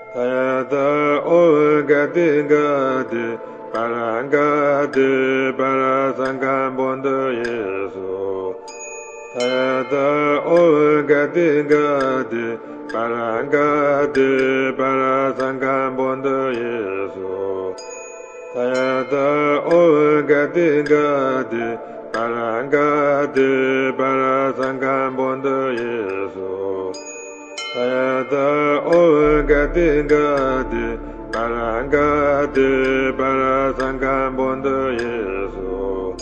Tayata Olgati Gati Parangati Parasangambondo Yesu Tayata Olgati Gati Parangati Parasangambondo Yesu Tayata Olgati Gati Parangati Parasangambondo Yesu Tayata Olgati Gati Parangati Parasangambondo Yesu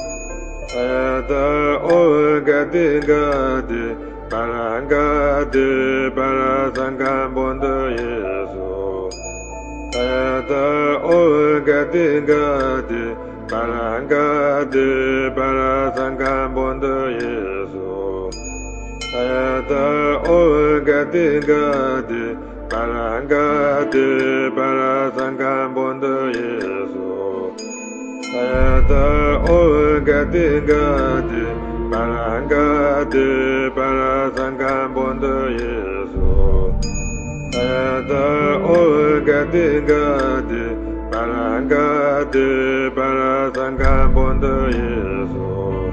Tayata Olgati Gati Parangati Parasangambondo Yesu Tayata Olgati Gati Parangati Parasangambondo Yesu Tayata Olgati Gati Parangati Parasangambondo Yesu Tayata Olgati Gati Parangati Parasangambondo Yesu Tayata Olgati Gati Parangati Parasangambondo Yesu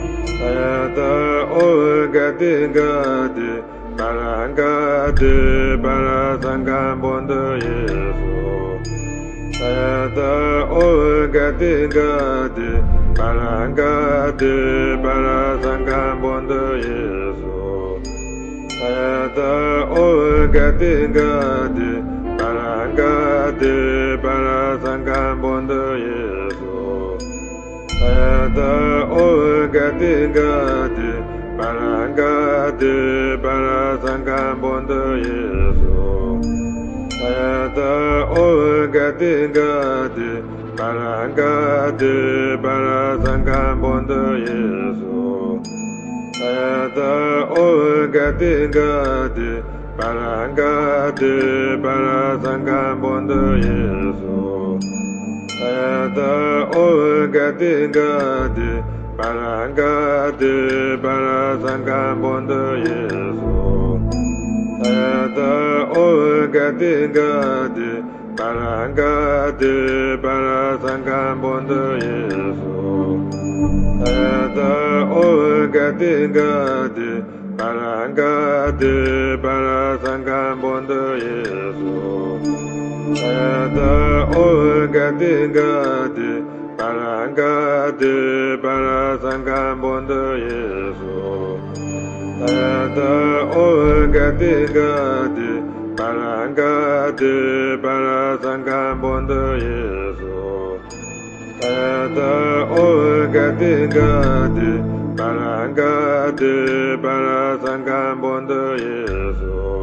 Tayata Olgati Gati Parangati Parasangambondo Yesu Tayata Olgati Gati Parangati Parasangambondo Yesu Tayata Olgati Gati Parangati Parasangambondo Yesu Tayata Olgati Gati Parangati Parasangambondo Yesu Tayata Olgati Gati Parangati Parasangambondo Yesu Tayata Olgati Gati Parangati Parasangambondo Yesu Tayata Olgati Gati Parangati Parasangambondo Yesu Tayata Olgati Gati Parangati Parasangambondo Yesu Tayata Olgati Gati Parangati Parasangambondo Yesu Tayata Olgati Gati Parangati Parasangambondo Yesu Tayata Olgati Gati Parangati Parasangambondo Yesu Tayata Olgati Gati Parangati Parasangambondo Yesu